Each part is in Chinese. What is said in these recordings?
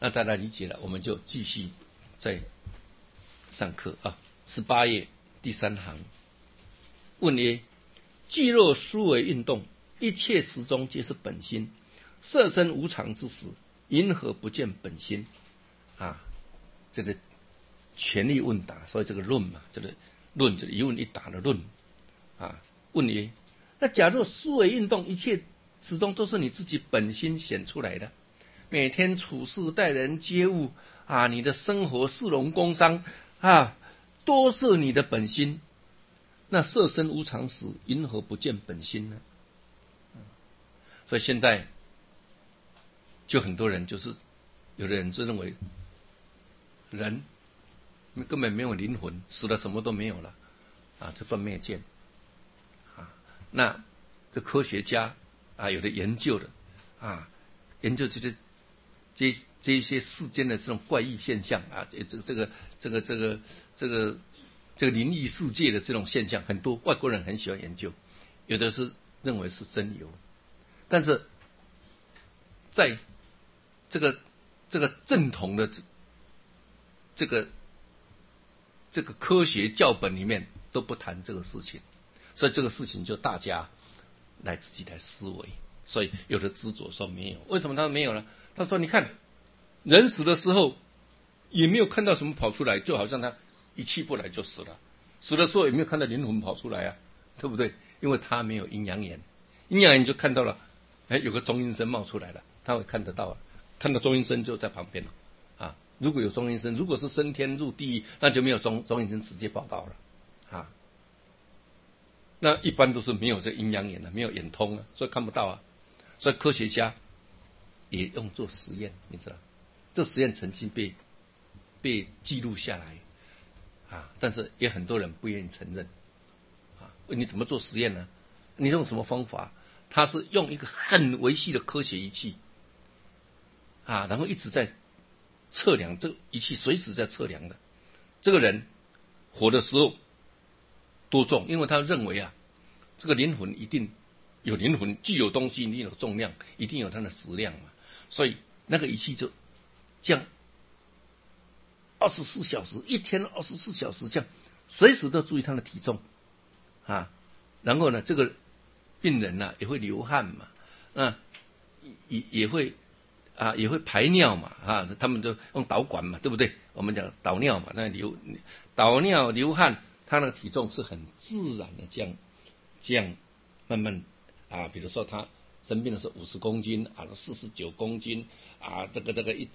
那大家理解了，我们就继续再上课啊。18页第3行，问曰：既若思维运动，一切时中皆是本心，色身无常之时，因何不见本心？这个权力问答，所以这个论嘛，这个论就是一问一答的论问曰：那假若思维运动，一切始终都是你自己本心显出来的，每天处事待人接物你的生活市容工商都是你的本心，那色身无常时，因何不见本心呢？所以现在就很多人就是有的人就认为人根本没有灵魂，死了什么都没有了这断灭见那这科学家有的研究的研究这些世间的这种怪异现象这个灵异世界的这种现象，很多外国人很喜欢研究，有的是认为是真有，但是在这个正统的这个科学教本里面都不谈这个事情，所以这个事情就大家自己来思维。所以有的执着说没有，为什么他没有呢？他说你看人死的时候也没有看到什么跑出来，就好像他一气不来就死了，死的时候也没有看到灵魂跑出来对不对？因为他没有阴阳眼，阴阳眼就看到了有个中阴身冒出来了，他会看得到看到中阴身就在旁边了如果有中阴身，如果是升天入地狱，那就没有中阴身直接报道了那一般都是没有这阴阳眼没有眼通所以看不到所以科学家也用做实验，你知道这实验曾经被记录下来但是也很多人不愿意承认你怎么做实验呢？你用什么方法？他是用一个很微细的科学仪器然后一直在测量，这个仪器随时在测量的这个人活的时候多重，因为他认为这个灵魂一定有灵魂，既有东西一定有重量，一定有它的质量嘛，所以那个仪器就这样24小时，一天24小时这样，随时都注意他的体重然后呢，这个病人也会流汗嘛，也会排尿嘛他们就用导管嘛，对不对？我们讲导尿嘛，导尿流汗，他那个体重是很自然的这样慢慢比如说他生病的时候50公斤49公斤这个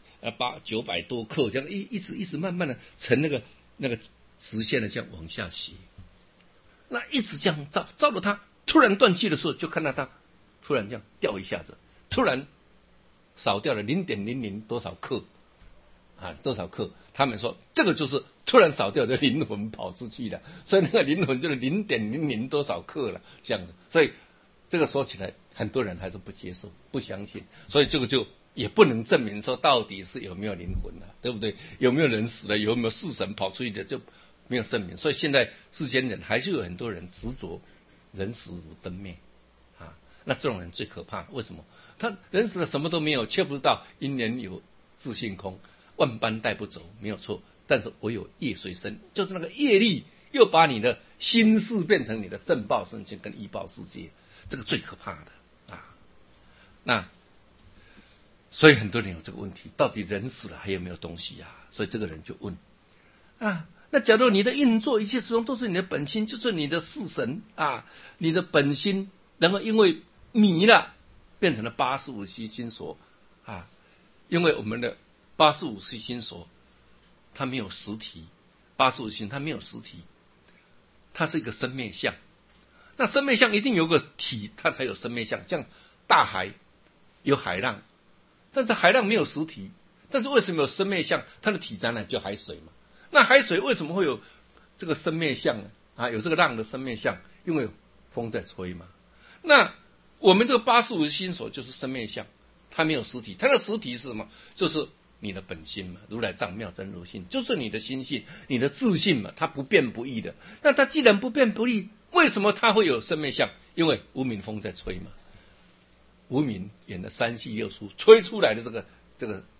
900多克，这样一直慢慢的呈那个直线的这样往下斜，那一直这样照到他突然断气的时候，就看到他突然这样掉一下子，突然少掉了0.00多少克多少克，他们说这个就是突然少掉的灵魂跑出去的，所以那个灵魂就是0.00多少克了这样的，所以这个说起来很多人还是不接受不相信，所以这个就也不能证明说到底是有没有灵魂对不对？有没有人死了，有没有世神跑出去的，就没有证明。所以现在世间人还是有很多人执着人死如灯灭那这种人最可怕。为什么？他人死了什么都没有，却不知道因缘有自性空，万般带不走，没有错，但是唯有业随身，就是那个业力又把你的心事变成你的正报身心跟依报世界，这个最可怕的那所以很多人有这个问题，到底人死了还有没有东西所以这个人就问那假如你的运作一切始终都是你的本心，就是你的事神你的本心，然后因为迷了变成了85悉心所因为我们的85悉心所它没有实体，85心它没有实体，它是一个生灭相，那生灭相一定有个体，它才有生灭相。像大海有海浪，但是海浪没有实体，但是为什么有生灭相？它的体在哪？就海水嘛。那海水为什么会有这个生灭相呢？有这个浪的生灭相，因为风在吹嘛。那我们这个85心所就是生灭相，它没有实体，它的实体是什么？就是你的本心嘛，如来藏妙真如性，就是你的心性，你的自性嘛，它不变不异的。那它既然不变不异，为什么它会有生灭相？因为无明风在吹嘛，无明演的三细六出吹出来的这个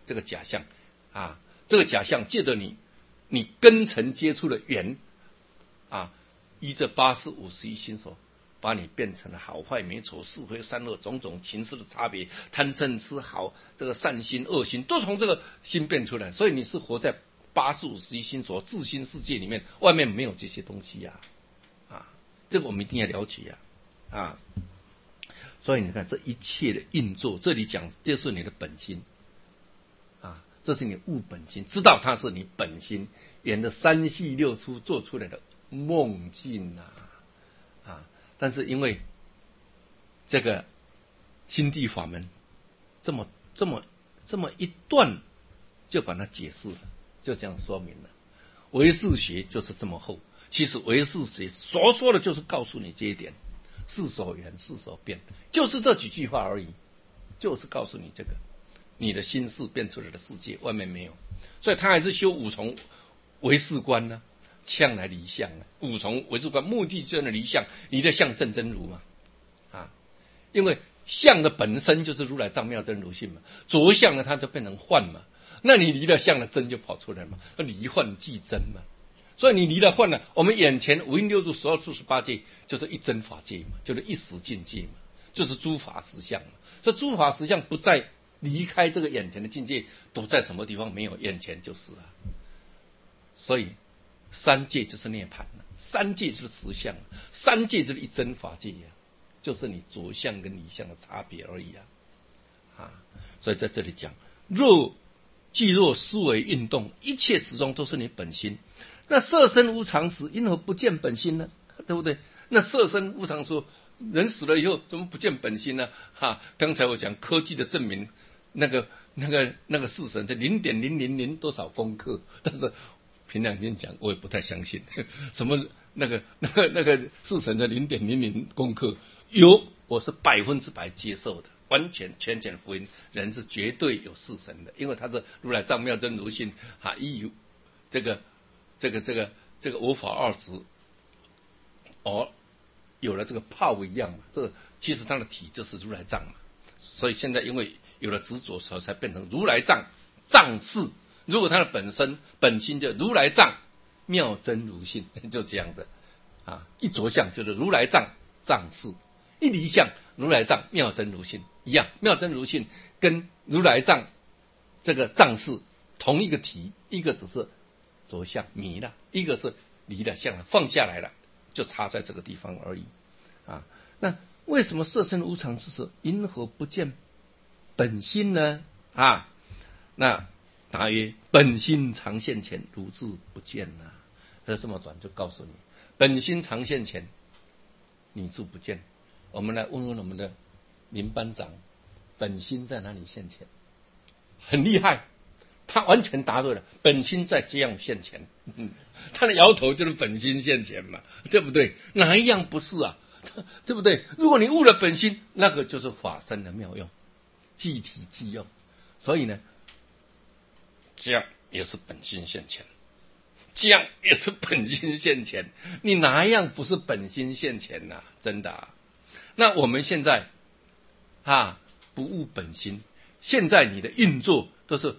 这个假象啊，这个假象借着你根尘接触的缘啊，依着80、51心所，把你变成了好坏美丑是非善恶种种情事的差别，贪嗔痴好，这个善心恶心都从这个心变出来，所以你是活在80、51心所自心世界里面，外面没有这些东西呀，这个我们一定要了解呀，所以你看这一切的运作，这里讲这是你的本心啊，这是你悟本心，知道它是你本心沿着3系6出做出来的梦境但是因为这个心地法门这么一段就把它解释了，就这样说明了。唯识学就是这么厚，其实唯识学所说的就是告诉你这一点，是所缘是所变，就是这几句话而已，就是告诉你这个你的心事变出来的世界外面没有，所以他还是修五重唯识观呢，向来离相五重唯识观目的就是离相，离的相正真如嘛因为相的本身就是如来藏妙真如性嘛，着相呢它就变成幻嘛，那你离了相的真就跑出来嘛，离幻即真嘛，所以你离了幻了，我们眼前五蕴六入12处18界就是一真法界嘛，就是一时境界嘛，就是诸法实相嘛，所以诸法实相不再离开这个眼前的境界，都在什么地方没有，眼前就是所以三界就是涅槃了，三界就是实相，三界就是一真法界就是你着相跟离相的差别而已所以在这里讲，既若思维运动，一切始终都是你本心。那色身无常时，因何不见本心呢？对不对？那色身无常说，人死了以后怎么不见本心呢？刚才我讲科技的证明，那个式神这0.000多少公克，但是凭良心讲，我也不太相信什么那个式神的0.00公克我是100%接受的，完全全福音，人是绝对有式神的，因为他是如来藏妙真如性依这个我法二执有了这个泡一样嘛，这其实它的体就是如来藏嘛，所以现在因为有了执着，才变成如来藏式。如果它的本心就如来藏妙真如性，就这样子一着相就是如来藏式，一离相如来藏妙真如性一样，妙真如性跟如来藏这个藏式同一个体，一个只是着相迷了，一个是离了相了，放下来了，就差在这个地方而已那为什么色身无常之时，因何不见本心呢？那答曰：本心常现前，如自不见这这么短就告诉你，本心常现前，你自不见。我们来问问我们的林班长，本心在哪里现前？很厉害，他完全答对了，本心在这样现前他的摇头就是本心现前嘛，对不对？哪一样不是对不对？如果你悟了本心，那个就是法身的妙用，即体即用。所以呢，这样也是本心现前，这样也是本心现前，你哪一样不是本心现前真的那我们现在不悟本心，现在你的运作都是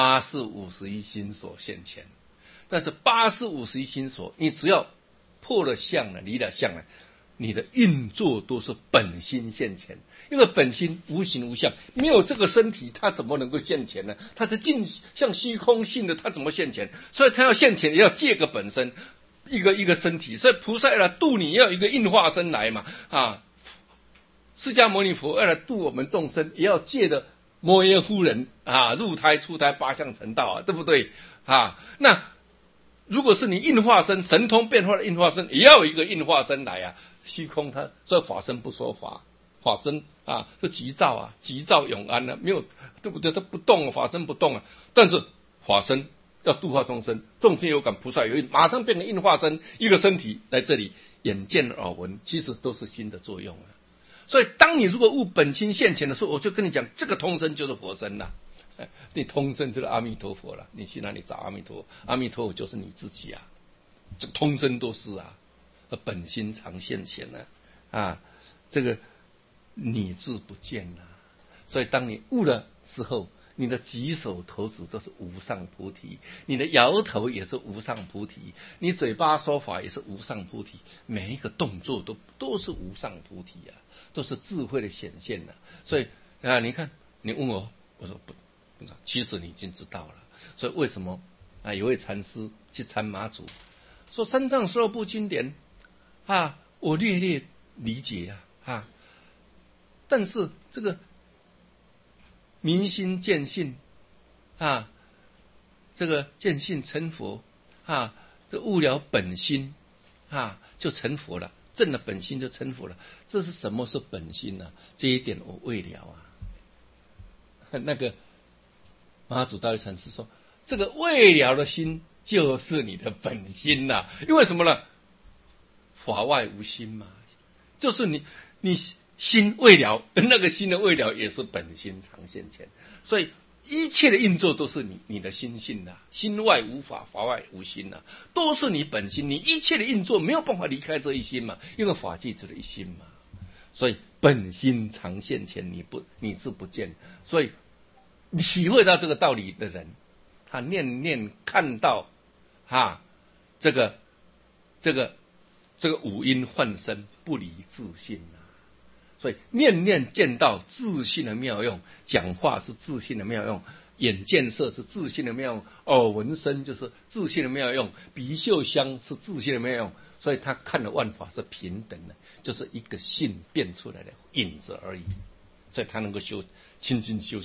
80-51心所现前，但是80-51心所，你只要破了相了，离了相了，你的运作都是本心现前，因为本心无形无相，没有这个身体，它怎么能够现前呢？它是尽像虚空性的，它怎么现前？所以它要现前，也要借个本身，一个身体。所以菩萨要来度你，要有一个应化身来嘛释迦牟尼佛要来度我们众生，也要借的摩耶夫人入胎出胎8相成道对不对那如果是你应化身，神通变化的应化身，也要有一个应化身来虚空它所以法身不说法，法身是急躁急躁永安没有对不对？它不动法身不动但是法身要度化众生，众生有感，菩萨有应，马上变成应化身，一个身体来这里，眼见耳闻，其实都是心的作用所以当你如果悟本心现前的时候，我就跟你讲，这个通身就是佛身你通身就是阿弥陀佛了，你去哪里找阿弥陀佛？阿弥陀佛就是你自己这通身都是本心常现前这个你自不见所以当你悟了之后， 你的举手投足都是无上菩提，你的摇头也是无上菩提，你嘴巴说法也是无上菩提，每一个动作都是无上菩提啊，都是智慧的显现啊。所以啊，你看你问我，我说不知道，其实你已经知道了。所以为什么啊？有位禅师去参马祖，说三藏十二部经典啊，我略略理解啊，但是这个明心见性啊，这个见性成佛啊，这悟了本心啊，就成佛了，证了本心就成佛了。这是什么是本心呢？这一点我未了啊。那个马祖大慧禅师说，这个未了的心就是你的本心呐，因为什么呢？法外无心嘛，就是你心未了，那个心的未了也是本心常现前，所以一切的运作都是你的心性呐，心外无法，法外无心呐，都是你本心，你一切的运作没有办法离开这一心嘛，因为法界只有一心嘛，所以本心常现前，你是不见，所以体会到这个道理的人，他念念看到这个五阴幻身不离自性啊。所以念念见到自性的妙用，讲话是自性的妙用，眼见色是自性的妙用，耳闻声就是自性的妙用，鼻嗅香是自性的妙用，所以他看的万法是平等的，就是一个性变出来的影子而已，所以他能够修清净修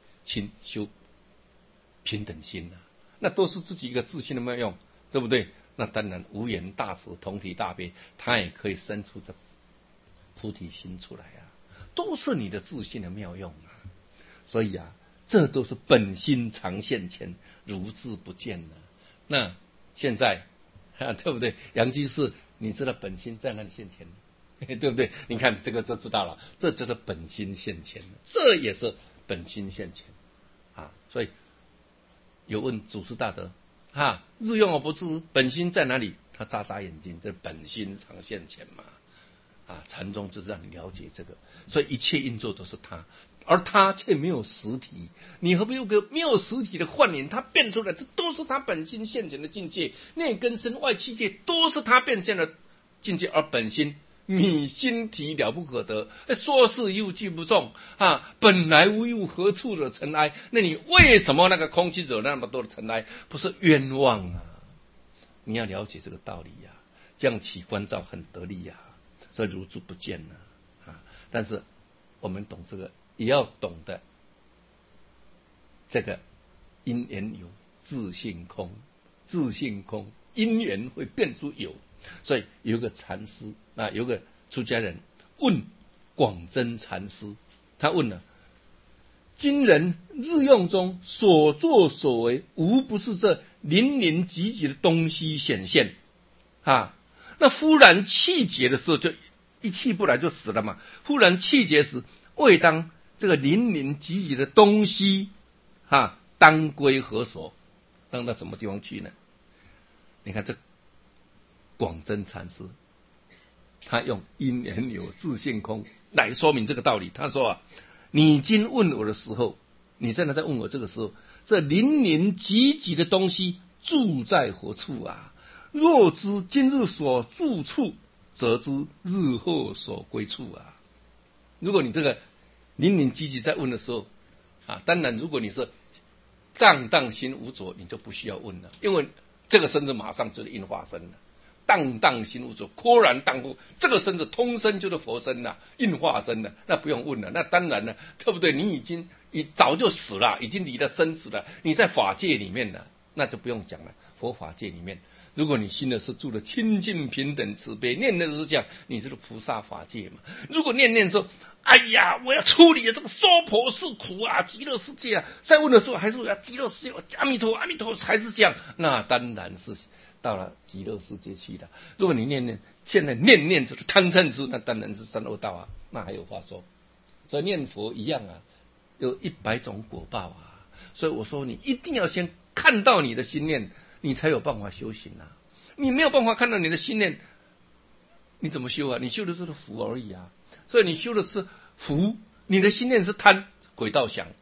平等心啊，那都是自己一个自性的妙用，对不对？那当然无言大慈同体大悲，他也可以生出这菩提心出来啊，都是你的自性的妙用啊。所以啊，这都是本心常现前，如智不见了。那现在对不对？杨居士，你知道本心在哪里现前？对不对？你看这个就知道了，这就是本心现前，这也是本心现前啊。所以有问祖师大德日用而不知本心在哪里？他眨眨眼睛，这本心常现前嘛。禅宗就是让你了解这个，所以一切运作都是他，而他却没有实体。你何必有个没有实体的幻影？他变出来，这都是他本心现前的境界，内根身外七界都是他变现的境界，而本心你心体了不可得，说是又具不中本来无物，何处惹尘埃？那你为什么那个空气惹那么多的尘埃？不是冤枉啊！你要了解这个道理呀，这样起观照很得力呀。所以如珠不见了但是我们懂这个，也要懂得这个因缘有，自性空，自性空，因缘会变出有。所以有个禅师有个出家人问广真禅师，他问了：今人日用中所作所为，无不是这淋漓急急的东西显现那忽然气结的时候，就一气不来就死了嘛。忽然气结时，未当这个淋漓急急的东西当归何所？当到什么地方去呢？你看这广真禅师，他用因缘有，自性空来说明这个道理。他说你今问我的时候，你现在在问我这个时候，这淋漓急急的东西住在何处若知今日所住处，则知日后所归处如果你这个淋漓急急在问的时候当然如果你是荡荡心无着，你就不需要问了，因为这个身子马上就是应化身了。荡荡心无着，豁然荡悟，这个身子通身就是佛身了，应化身了，那不用问了。那当然了，对不对？你早就死了，已经离了生死了，你在法界里面了，那就不用讲了。佛法界里面，如果你心的是住的清净平等慈悲，念的是这样，你就是菩萨法界嘛。如果念念说，哎呀，我要处理这个娑婆世苦极乐世界再问的时候还是极乐世界，阿弥陀阿弥陀还是这样，那当然是到了极乐世界去了。如果你现在念念就是贪嗔痴，那当然是三恶道那还有话说。所以念佛一样有100种果报所以我说你一定要先看到你的心念，你才有办法修行你没有办法看到你的心念，你怎么修你修的就是福而已所以你修的是福，你的心念是贪，鬼道想，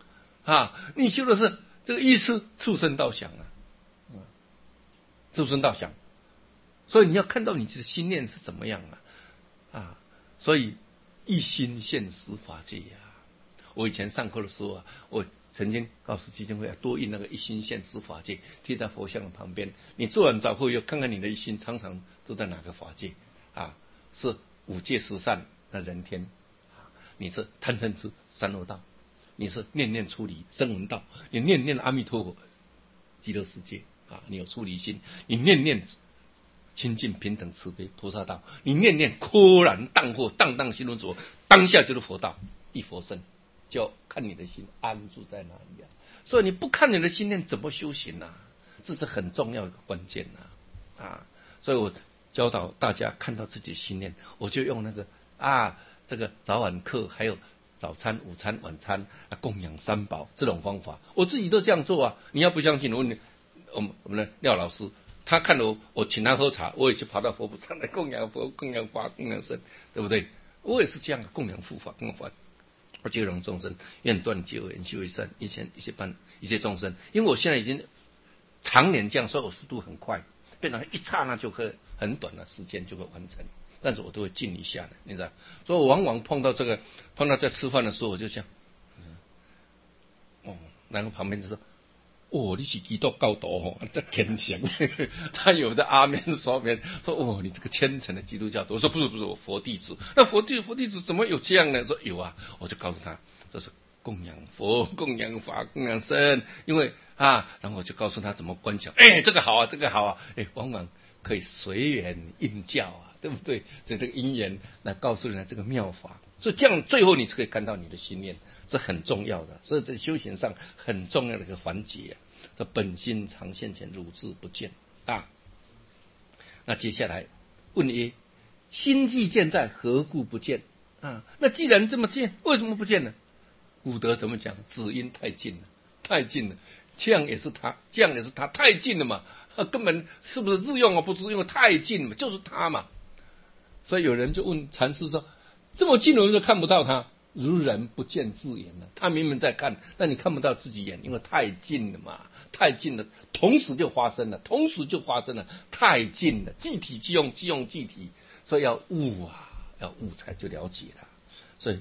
你修的是这个依次畜生道想畜生道想，所以你要看到你的心念是怎么样所以一心现实法界我以前上课的时候我曾经告诉基金会多印那个一心现实法界贴在佛像的旁边，你做完早课又看看你的一心常常都在哪个法界是五戒十善的人天你是贪嗔痴三恶道，你是念念出离声闻道，你念念阿弥陀佛极乐世界你有出离心，你念念清净平等慈悲菩萨道，你念念豁然荡惑荡荡心中所，当下就是佛道一佛身，就看你的心安住在哪里所以你不看你的心念怎么修行这是很重要的关键所以我教导大家看到自己的心念，我就用那个这个早晚课还有早餐午餐晚餐供养三宝这种方法，我自己都这样做你要不相信我们的廖老师，他看了我请他喝茶，我也去跑到佛菩萨来供养佛供养法供养僧，对不对？我也是这样供养护法供养法，我接容众生愿断结恶缘修为善一切众生，因为我现在已经常年这样，所以我速度很快，变成一刹那就可以很短的时间就会完成，但是我都会静一下的，你知道，所以我往往碰到在吃饭的时候，我就这样然后旁边就说你是基督教徒这虔诚他有的阿面说面说你这个虔诚的基督教徒，我说不是我佛弟子，那佛弟子怎么有这样呢？说有我就告诉他这是供养佛供养法供养僧，因为然后我就告诉他怎么观想，这个好这个好往往可以随缘应教对不对？所以这个因缘来告诉人家这个妙法，所以这样最后你就可以看到你的心念，是很重要的，所以在修行上很重要的一个环节这本心常现前，汝自不见那接下来问曰：心既见在，何故不见那既然这么见，为什么不见呢？古德怎么讲？只因太近了，这样也是他太近了嘛，根本是不是日用不是因为太近嘛，就是他嘛。所以有人就问禅师说，这么近的人就看不到他，如人不见自眼了，他明明在看，但你看不到自己眼，因为太近了嘛，太近了，同时就发生了，太近了，即体即用，即用即体，所以要悟才就了解了。所以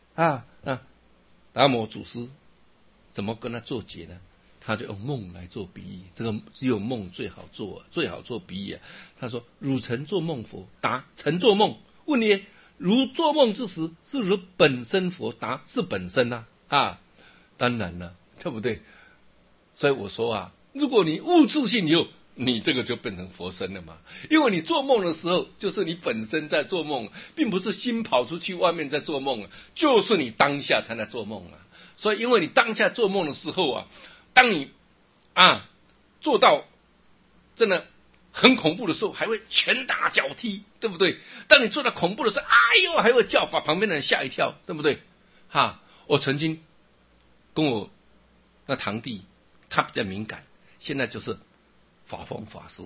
达摩祖师怎么跟他做解呢？他就用梦来做比喻，这个只有梦最好做比喻他说：汝曾做梦佛？答：曾做梦。问曰：如做梦之时，是如本身佛？答：是本身当然了，对不对？所以我说如果你悟自性以后，你这个就变成佛身了嘛，因为你做梦的时候就是你本身在做梦，并不是心跑出去外面在做梦，就是你当下才在做梦所以因为你当下做梦的时候当你做到真的很恐怖的时候，还会拳打脚踢，对不对？当你做到恐怖的时候，还会叫，把旁边的人吓一跳，对不对？我曾经跟我那堂弟，他比较敏感，现在就是法风法师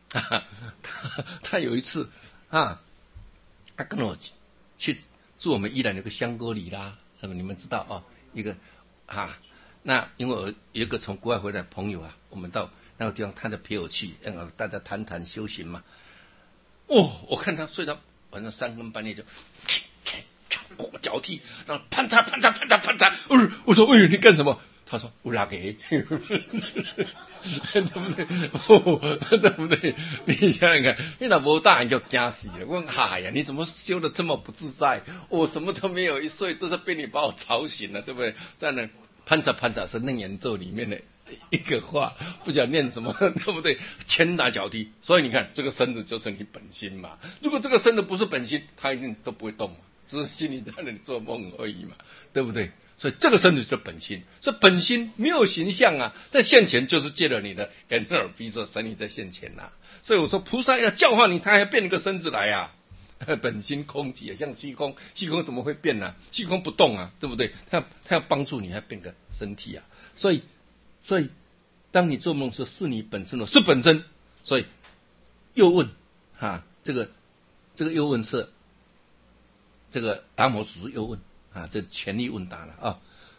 他有一次他跟我去住我们宜兰有个香格里拉，你们知道一个那因为我有一个从国外回来的朋友我们到那个地方，他就陪我去，大家谈谈修行嘛。我看他睡到晚上3更半夜就脚踢，然后攀嚓，我说你干什么？他说我拉给对不对？对不对？你想想看，你那么大人就惊死了。我说呀，你怎么修得这么不自在？我什么都没有，一睡都是被你把我吵醒了，对不对？在那攀嚓是楞严咒里面的一个话，不晓得念什么，对不对？拳打脚踢，所以你看这个身子就是你本心嘛。如果这个身子不是本心，他一定都不会动嘛，只是心里在那里做梦而已嘛，对不对？所以这个身子就是本心，所以本心没有形象在现前就是借了你的眼耳鼻舌身体在现前所以我说菩萨要教化你，他还要变一个身子来本心空寂像虚空怎么会变呢？虚空不动对不对？他要帮助你，还变个身体所以当你做梦时是你本身是本身。所以又问这个又问是这个达摩祖师又问这权力问答了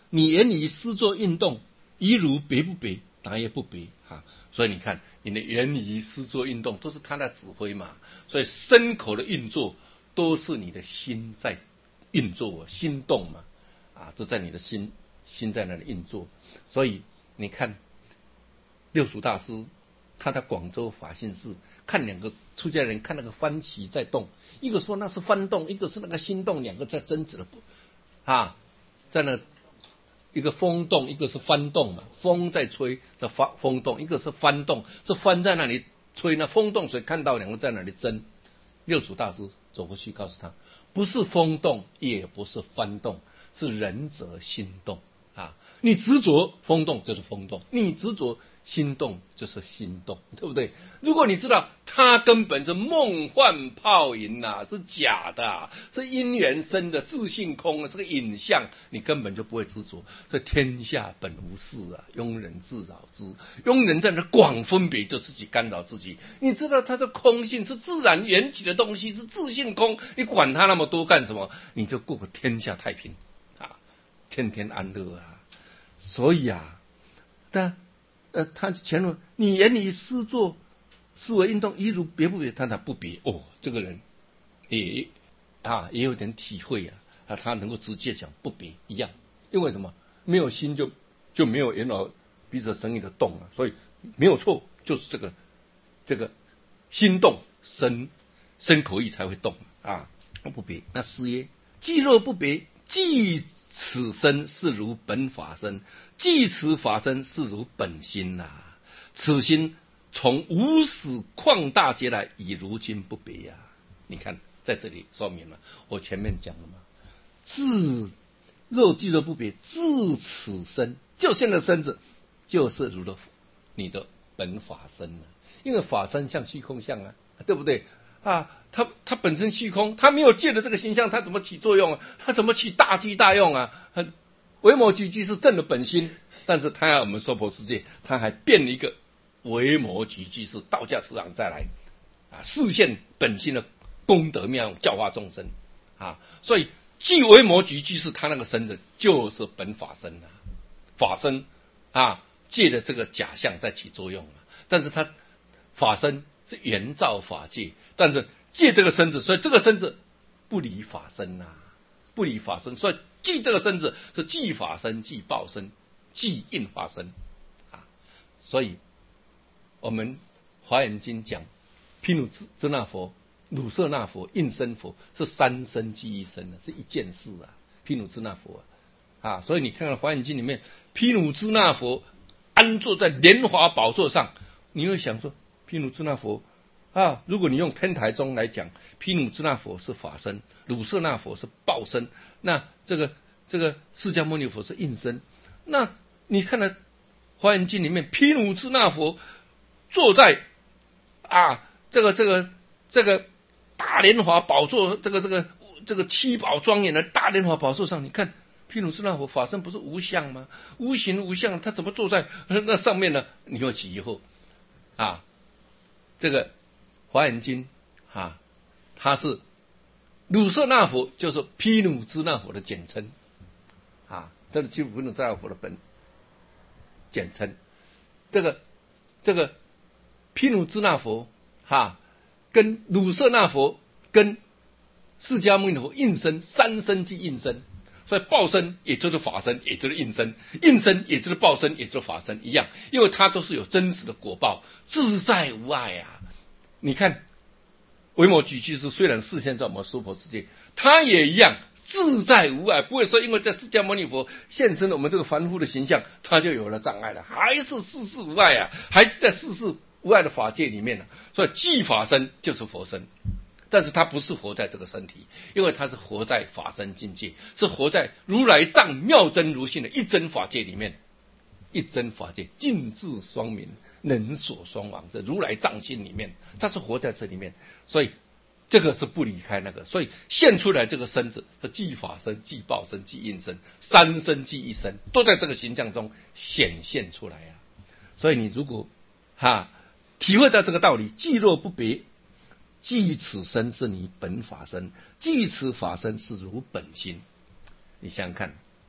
你言语诗作运动，一如别不别？答也不别啊。所以你看，你的言语诗作运动都是他在指挥嘛，所以身口的运作都是你的心在运作，心动嘛，啊，都在你的心在那里运作。所以你看六祖大师他在广州法性寺看两个出家人看那个幡旗在动，一个说那是幡动，一个是那个心动，两个在争执了啊，在那一个风动，一个是幡动嘛，风在吹的风动，一个是幡动，是幡在那里吹呢，风动，所以看到两个在那里争。六祖大师走过去告诉他，不是风动，也不是幡动，是仁者心动啊！你执着风动就是风动，你执着心动就是心动，对不对？如果你知道它根本是梦幻泡影啊，是假的啊，是因缘生的自性空啊，是个影像，你根本就不会执着。这天下本无事啊，庸人自扰之。庸人在那广分别，就自己干扰自己。你知道它的空性是自然缘起的东西，是自性空，你管它那么多干什么？你就过个天下太平啊，天天安乐啊。所以啊，他前论你言语诗作思维运动一如别不别？他不别哦，这个人也有点体会啊，他能够直接讲不别一样，因为什么？没有心就没有眼耳鼻舌身意的动啊，所以没有错，就是这个心动身口意才会动啊，不别。那诗曰：既若不别，即此身是如本法身，即此法身是如本心呐。此心从无始旷大劫来，以如今不别呀。你看，在这里说明了，我前面讲了嘛，若即若不别，自此身，就现在身子，就是如了你的本法身了。因为法身像虚空相啊，对不对？啊，它本身虚空，它没有借的这个形象，它怎么起作用啊？它怎么起大机大用啊？维摩诘居士正的本心，但是他要我们娑婆世界，他还变了一个维摩诘居士道家思想再来啊，示现本心的功德妙用，教化众生啊。所以即维摩诘居士他那个身子就是本法身啊，法身啊，借着这个假象在起作用啊。但是他法身是原造法界，但是借这个身子，所以这个身子不离法身啊，不离法身，所以即这个身子是即法身、即报身、即应法身啊。所以我们华严经讲毗卢遮那佛、鲁舍那佛、应身佛是三身即一身的，是一件事啊。毗卢遮那佛啊，所以你看看华严经里面，毗卢遮那佛安坐在莲华宝座上，你会想说，毗卢遮那佛啊，如果你用天台宗来讲，毗卢遮那佛是法身，鲁舍那佛是报身，那这个释迦牟尼佛是应身。那你看了华严经里面，毗卢遮那佛坐在这个大莲华宝座，这个七宝庄严的大莲华宝座上，你看毗卢遮那佛法身不是无相吗？无形无相，他怎么坐在那上面呢？你会起疑惑啊。这个华严经它是鲁舍那佛，就是毗卢遮那佛的简称啊，这是毗卢遮那佛的本简称。这个毗卢遮那佛跟鲁舍那佛跟释迦牟尼佛应身，三身即应身。所以报身也就是法身，也就是应身，应身也就是报身，也就是法身一样，因为它都是有真实的果报，自在无碍啊。你看维摩诘居士虽然示现在我们娑婆世界，他也一样自在无碍，不会说因为在释迦牟尼佛现身了我们这个凡夫的形象，他就有了障碍了，还是世事无碍啊，还是在世事无碍的法界里面所以即法身就是佛身，但是他不是活在这个身体，因为他是活在法身境界，是活在如来藏妙真如性的一真法界里面，一真法界尽智双明，能所双亡的如来藏心里面，他是活在这里面，所以这个是不离开那个，所以现出来这个身子是即法身、即报身、即应身，三身即一身，都在这个形象中显现出来啊。所以你如果体会到这个道理，既若不别，即此身是你本法身，即此法身是如本心。你想想看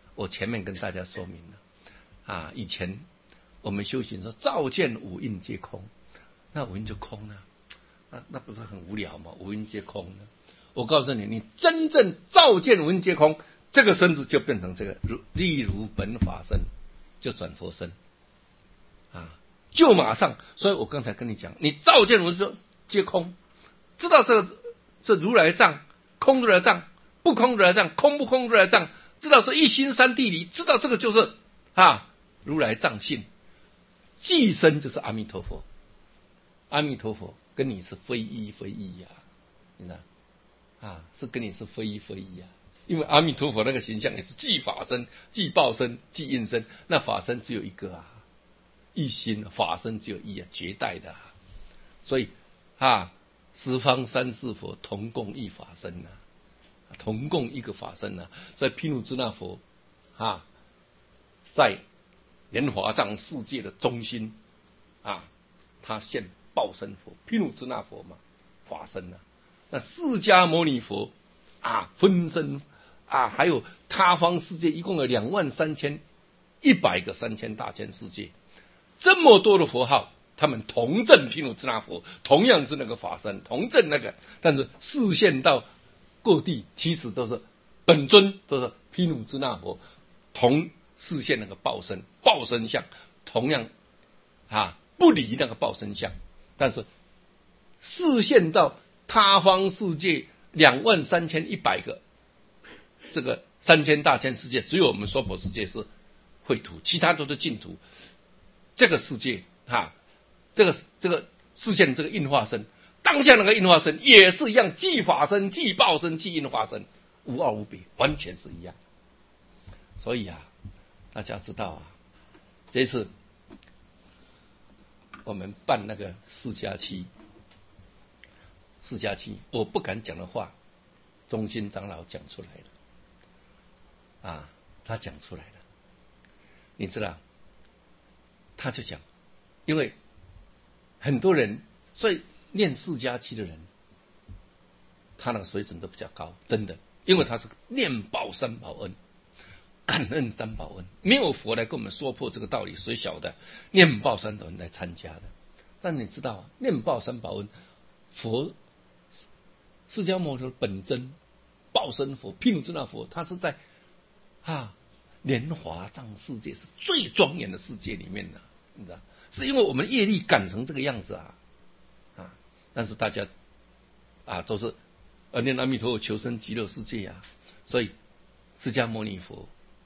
我前面跟大家说明了以前我们修行说照见五蕴皆空，那五蕴就空了，那不是很无聊吗？五蕴皆空呢？我告诉你，你真正照见五蕴皆空，这个身子就变成这个，例如本法身，就转佛身就马上。所以我刚才跟你讲，你照见五蕴皆空，知道这如来藏，空如来藏，不空如来藏，空不空如来藏，知道是一心三谛离，知道这个就是如来藏性，即身就是阿弥陀佛，阿弥陀佛跟你是非一非一你知道是跟你是非一非一因为阿弥陀佛那个形象也是既法身、既报身、既应身，那法身只有一个一心，法身只有一绝代的所以十方三世佛同共一法身同共一个法身所以毗卢遮那佛在莲华藏世界的中心他现报身佛，毗卢遮那佛嘛，法身那释迦牟尼佛分身还有他方世界，一共有23100个3000大千世界，这么多的佛号，他们同证毗卢遮那佛，同样是那个法身，同证那个，但是示现到各地，其实都是本尊，都是毗卢遮那佛，同示现那个报身相，同样不离那个报身相，但是示现到他方世界23100个这个3000大千世界，只有我们娑婆世界是秽土，其他都是净土。这个世界这个示现这个应化身，当下那个应化身也是一样，既法身、既报身、既应化身，无二无别，完全是一样。所以大家知道这次我们办那个4+7，我不敢讲的话，中心长老讲出来了他讲出来了，你知道，他就讲，因为很多人，所以念4+7的人，他那个水准都比较高，真的，因为他是念报三宝恩，感恩三宝恩，没有佛来跟我们说破这个道理，谁晓得念报三宝恩来参加的？但你知道念报三宝恩，佛释迦牟尼佛本真报身佛、毗卢遮那佛，他是在莲华藏世界是最庄严的世界里面的，你知道，是因为我们业力感成这个样子但是大家都是念阿弥陀佛求生极乐世界所以释迦牟尼佛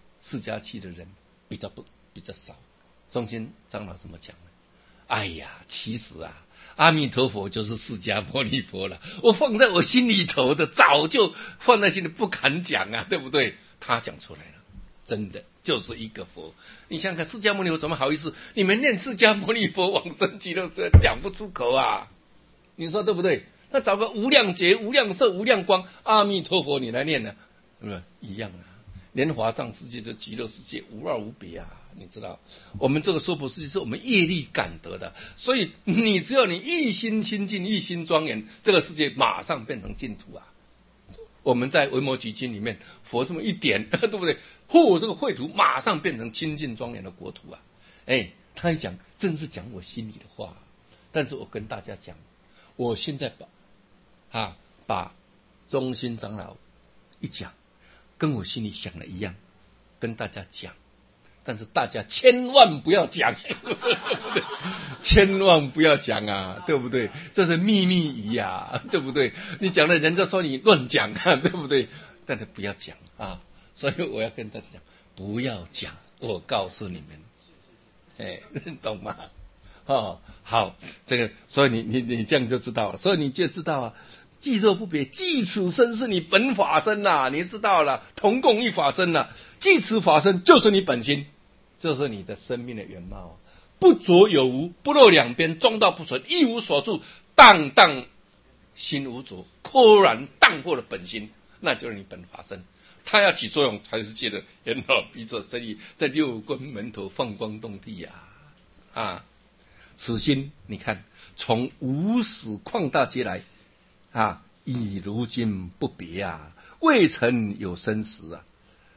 4+7的人比较少。中心长老怎么讲呢？哎呀，其实阿弥陀佛就是释迦牟尼佛了，我放在我心里头的，早就放在心里不敢讲对不对？他讲出来了，真的就是一个佛。你想想看，释迦牟尼佛怎么好意思？你们念释迦牟尼佛往生极乐世界讲不出口你说对不对？那找个无量劫、无量寿、无量光阿弥陀佛你来念呢，是不是一样莲华藏世界的极乐世界无二无别你知道，我们这个娑婆世界是我们业力感得的，所以你只要你一心清净、一心庄严，这个世界马上变成净土我们在维摩诘经里面，佛这么一点，对不对？这个秽土马上变成清净庄严的国土他一讲，正是讲我心里的话。但是我跟大家讲，我现在把中心长老一讲，跟我心里想的一样，跟大家讲。但是大家千万不要讲，千万不要讲对不对？这是秘密仪对不对？你讲了，人家说你乱讲对不对？但是不要讲所以我要跟大家讲，不要讲，我告诉你们，懂吗？好，这个，所以你这样就知道了，所以你就知道既若不别，即此身是你本法身你知道了，同共一法身即此法身就是你本心，就是你的生命的原貌不着有无，不落两边，中道不存，一无所住，荡荡心无着，豁然荡过了本心，那就是你本法身。它要起作用，还是借着眼耳鼻舌身意，在六根门头放光动地此心你看，从无始旷大劫来以如今不别未曾有生时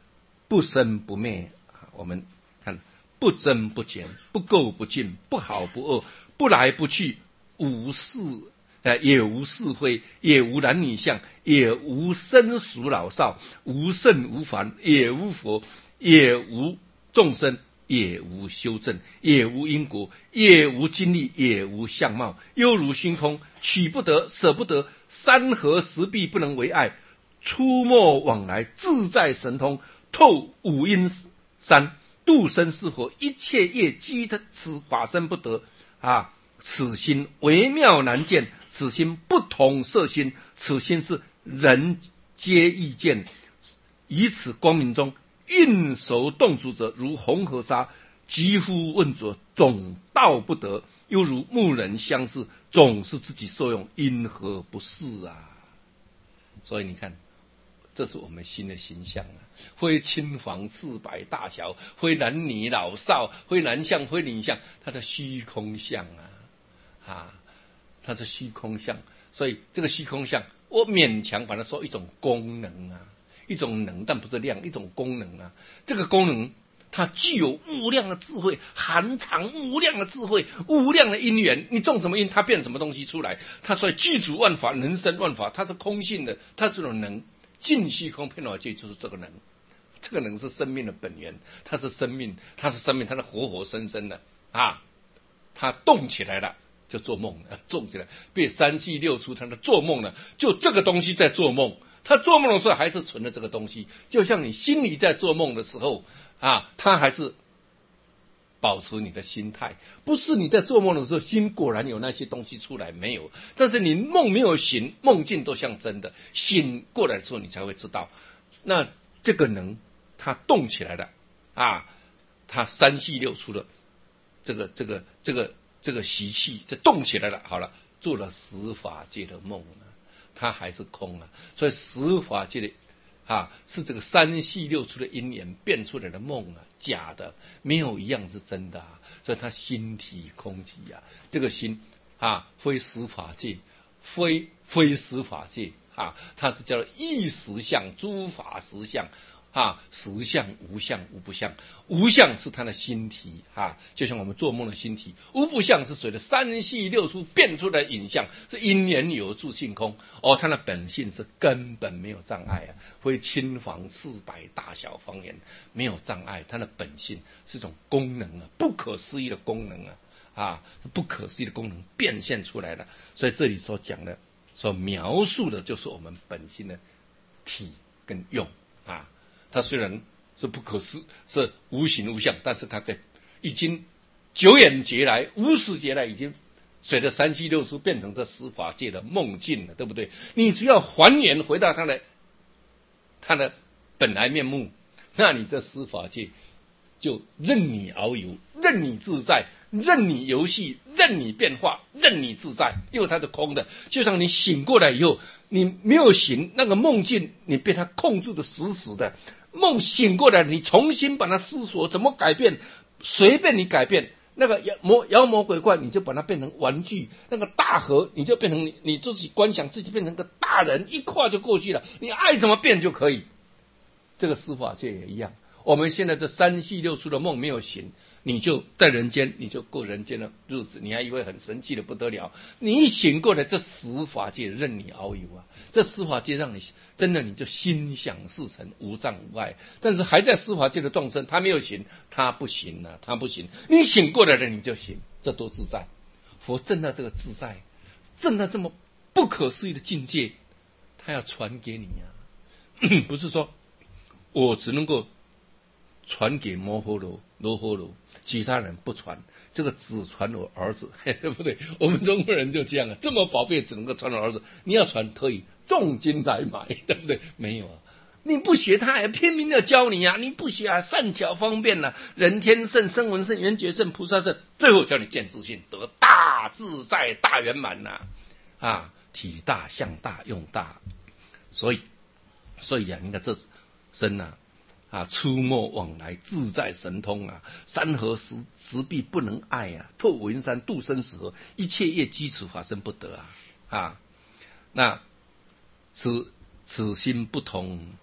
不生不灭。我们看，不增不减，不垢不净，不好不恶，不来不去，无是也无是非，也无男女相，也无生熟老少，无圣无凡，也无佛，也无众生，也无修正，也无因果，也无经历，也无相貌，犹如虚空，取不得，舍不得，山河石壁不能为爱，出没往来，自在神通，透五阴山，度生是佛，一切业积的此法身不得此心微妙难见，此心不同色心，此心是人皆易见。以此光明中运手动足者，如红河沙，疾呼问浊，总道不得，犹如牧人相视，总是自己受用，因何不是啊？所以你看，这是我们心的形象啊，非青黄赤白大小，非男女老少，非男相非女相，它的虚空相它是虚空相。所以这个虚空相，我勉强把它说一种功能一种能，但不是量，一种功能这个功能它具有无量的智慧，含藏无量的智慧，无量的因缘，你种什么因，它变什么东西出来。它所以具足万法，能生万法，它是空性的，它这种能尽虚空遍法界，就是这个能。这个能是生命的本源，它是生命，它是活活生生的它动起来了就做梦了，动起来被三气六出，它的做梦了，就这个东西在做梦。他做梦的时候还是存了这个东西，就像你心里在做梦的时候他还是保持你的心态，不是你在做梦的时候心果然有那些东西出来没有，但是你梦没有醒，梦境都像真的，醒过来的时候你才会知道，那这个能它动起来了它三气六出的这个习气这动起来了，好了，做了十法界的梦它还是空所以十法界的是这个三系六出的因缘变出来的梦假的，没有一样是真的所以它心体空寂这个心非十法界，非十法界它是叫做一实相，诸法实相实相无相无不相，无相是他的心体就像我们做梦的心体，无不相是随着三系六出变出的影像，是因缘有住性空它的本性是根本没有障碍非青黄赤白大小方言没有障碍，它的本性是一种功能不可思议的功能不可思议的功能变现出来了。所以这里所讲的所描述的就是我们本性的体跟用它虽然是不可思，是无形无相，但是它已经久远劫来，无始劫来已经随着三七六出变成这十法界的梦境了，对不对？你只要还原回到它的本来面目，那你这十法界就任你遨游，任你自在，任你游戏，任你变化，任你自在，因为它是空的。就像你醒过来以后，你没有醒，那个梦境你被它控制的死死的，梦醒过来你重新把它思索怎么改变，随便你改变，那个妖魔鬼怪你就把它变成玩具，那个大河你就变成你自己观想自己变成个大人，一跨就过去了，你爱怎么变就可以。这个十法界也一样，我们现在这三系六出的梦没有醒，你就在人间，你就过人间的日子，你还以为很神气的不得了，你一醒过来，这十法界任你遨游这十法界让你真的你就心想事成，无障无碍。但是还在十法界的众生，他没有醒，他不行他不行，你醒过来了你就行，这多自在。佛证到这个自在，证到这么不可思议的境界，他要传给你不是说我只能够传给摩诃罗，其他人不传，这个只传我儿子，对不对？我们中国人就这样这么宝贝只能够传我儿子，你要传可以重金来买，对不对？没有你不学他也拼命要教你你不学善巧方便人天圣、声闻圣、缘觉圣、菩萨圣，最后叫你见自性，得大自在大圆满体大相大用大。所以你看这身出没往来，自在神通山河石壁不能碍透五阴山，度生死河，一切业基础法身不得那此心不同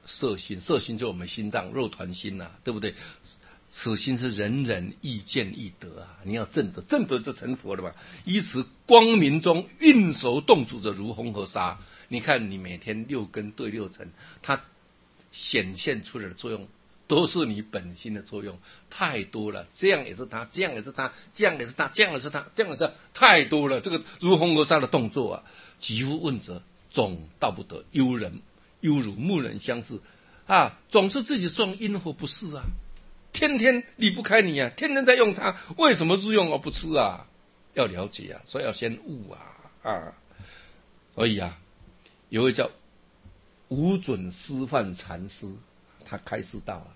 色心，色心就是我们心脏肉团心呐，对不对？此心是人人亦见亦得啊！你要正得，正得就成佛了吧？以此光明中运手动足者如红河沙。你看你每天六根对六尘，它显现出来的作用都是你本心的作用，太多了。这样也是他，这样也是他，这样也是他，这样也是他，这样也是他，太多了。这个如红河沙的动作啊，几乎问者总到不得，忧如牧人相似啊！总是自己种因何不是啊？天天离不开你啊，天天在用它，为什么日用而不吃啊？要了解啊，所以要先悟啊。所以啊，有位叫无准师范禅师，他开示道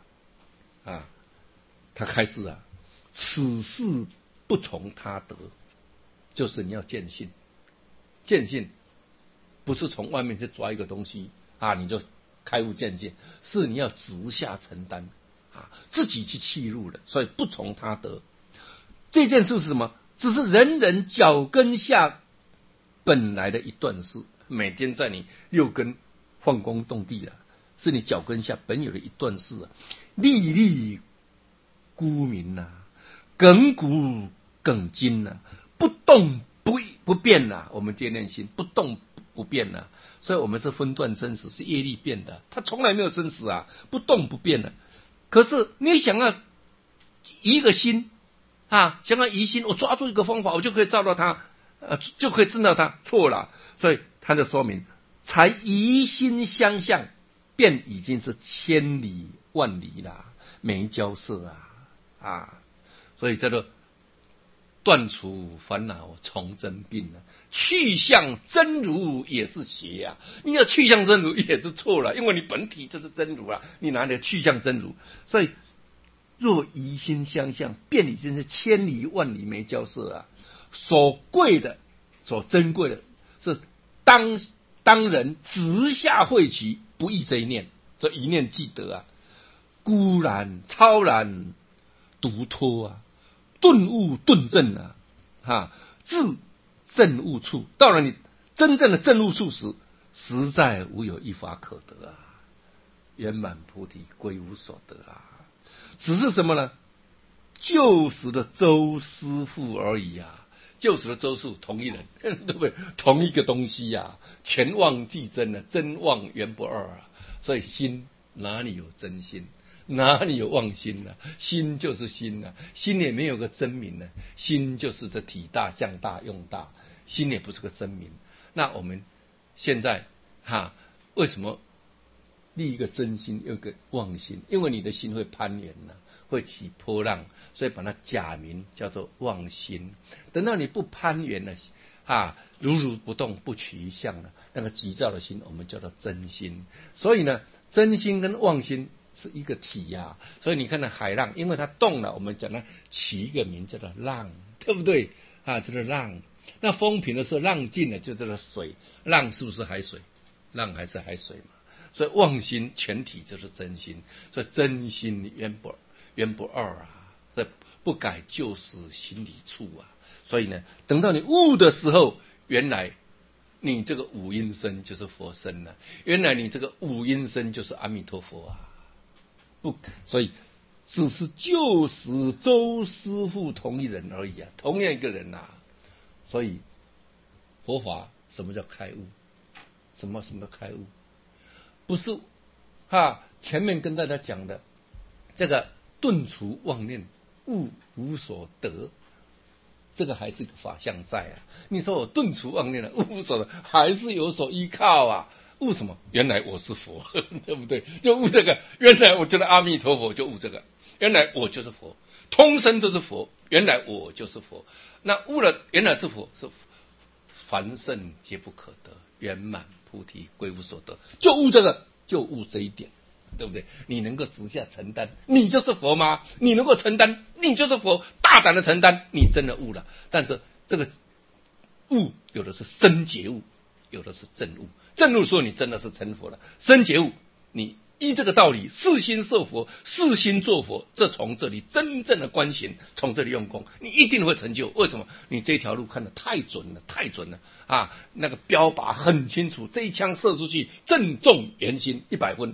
他开示此事不从他得，就是你要见性，见性不是从外面去抓一个东西你就开悟见性，是你要直下承担自己去契入的，所以不从他得。这件事是什么？只是人人脚跟下本来的一段事，每天在你六根放光动地是你脚跟下本有的一段事粒粒孤明亘古亘今不动不变我们见念心不动不变所以我们是分段生死，是业力变的，它从来没有生死不动不变可是你想要一个心想要移心，我抓住一个方法，我就可以照到它就可以知道它错了。所以他就说明，才移心相向，便已经是千里万里了，没交涉所以叫做断除烦恼从真病去向真如也是邪你要去向真如也是错了，因为你本体就是真如你哪里去向真如？所以若移心相向，便已经是千里万里没交涉所贵的所珍贵的是当人直下慧取，不异这一念，这一念记得孤然超然独脱顿悟顿证自证悟处，到了你真正的证悟处时，实在无有一法可得圆满菩提归无所得只是什么呢？旧时的周师傅而已旧时的周师傅同一人对不对？同一个东西全妄即真真妄原不二所以心哪里有真心，哪里有妄心心就是心心也没有个真名心就是这体大相大用大，心也不是个真名。那我们现在为什么立一个真心有个妄心？因为你的心会攀缘会起波浪，所以把它假名叫做妄心。等到你不攀缘了如如不动不取一相了，那个急躁的心我们叫做真心。所以呢，真心跟妄心是一个体所以你看到海浪，因为它动了，我们讲它起一个名叫做浪，对不对叫做浪。那风平的时候，浪尽了就叫做水，浪是不是海水？浪还是海水嘛。所以妄心全体就是真心，所以真心原不二这不改旧时心理处所以呢，等到你悟的时候，原来你这个五阴身就是佛身原来你这个五阴身就是阿弥陀佛不，所以只是旧时周师傅同一人而已同样一个人所以佛法什么叫开悟？什么叫开悟？不是前面跟大家讲的这个顿除妄念，悟无所得，这个还是个法相在你说我顿除妄念了，悟无所得，还是有所依靠悟什么？原来我是佛对不对？就悟这个，原来我觉得阿弥陀佛，就悟这个，原来我就是佛，通身都是佛，原来我就是佛。那悟了原来是佛，是凡圣皆不可得，圆满菩提归无所得，就悟这个，就悟这一点，对不对？你能够直下承担，你就是佛吗？你能够承担，你就是佛，大胆的承担，你真的悟了。但是这个悟有的是深觉悟，有的是正悟。正悟说你真的是成佛了，深觉悟你依这个道理，四心受佛，四心做佛，这从这里真正的观行，从这里用功，你一定会成就。为什么？你这条路看得太准了，太准了那个标靶很清楚，这一枪射出去正中圆心100分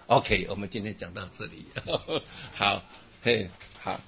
OK， 我们今天讲到这里，好，嘿，好。